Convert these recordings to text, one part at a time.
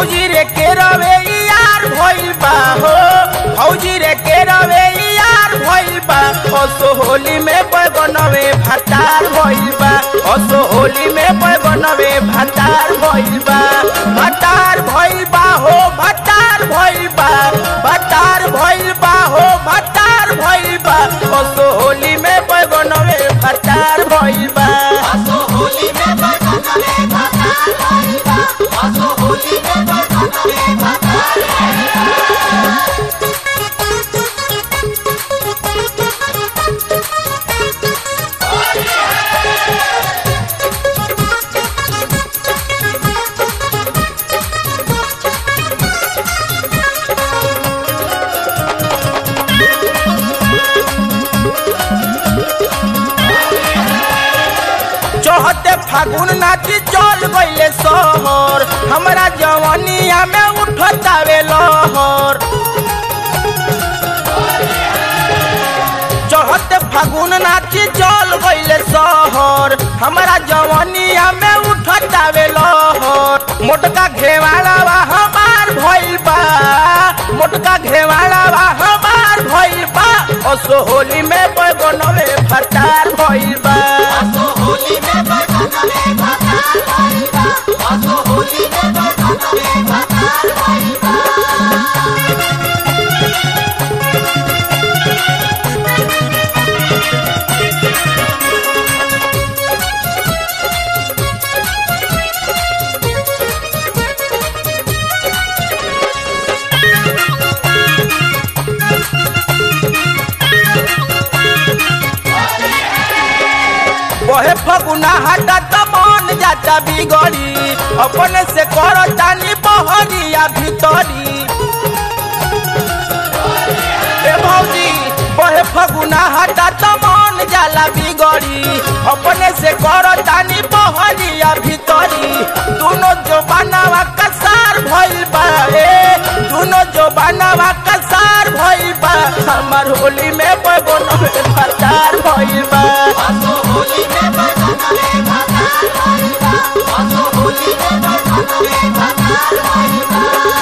भौजी रे के रवे यार भइल बा हो भौजी रे के रवे यार भइल बा असो होली में बनवे भातार भइल बा असो होली में बनवे भातार भइल बा भातार भइल बा हो भातार भइल बा भातार भइल बा हो भातार भइल बा असो होली में बनवे भातार भइल बा असो होली में बनवे भातार भइल बा असो होली में बनवे भातार भइल बा। चौहते फागुन नाची चल गईले शहर हमारा जवानिया में उठतावे लहर चौहते फागुन नाची चल गईले शहर हमारा जवानिया में उठतावे लहर मोटका घेवाड़ा हमार भइल बा मोटका घेवाड़ा हमार भइल बा असो होली में बनवे भातार भइल बा असो होली में बनवे भातार भइल बा असो होली में बनवे भातार भइल बा। बहे फगुना हटा त मन जाता बिगड़ी अपने से कर तानी बहरिया भीतरी ए भौजी बहे फगुना हटा त मन जाला बिगड़ी अपने से कर तानी बहरिया भीतरी दोनों जो बनावा कसार भइल बा ए दोनों जो बनावा कसार भइल बा हमार होली में बनवे भातार भइल बा असो होली में बनवे भातार भइल बा असो होली में बनवे भातार भइल बा।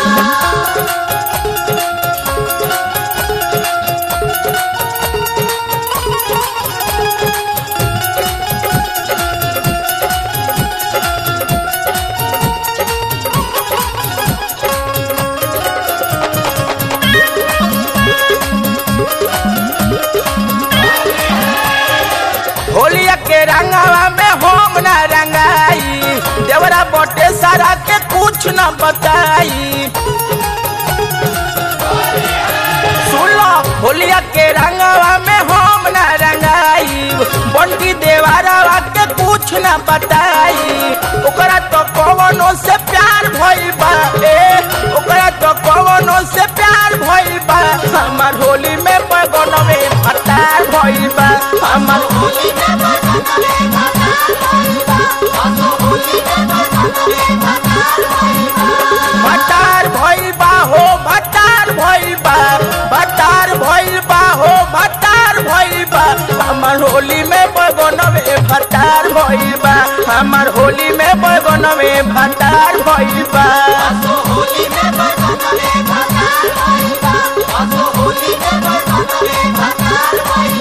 होलिया के रंगावा में हम ना रंगाई देवरा बटे सारा के कुछ न बताई सुन लो होलिया के रंगावा में हम ना रंगाई बंटी देवरा के कुछ न बताई ओकरा तो कवनो से प्यार भइल बा ए ओकरा तो कवनो से प्यार भइल बा हमार होली में बनवे भातार भइल बा हमार होली में बनवे भातार भइल बा असो होली में बनवे भातार भइल बा। भातार भइल बा हो भातार भइल बा भातार भइल बा हो भातार भइल बा हमार होली में बनवे भातार भइल बा हमार होली में बनवे भातार भइल बा असो होली में बनवे भातार भइल बा असो होली में बनवे भातार भइल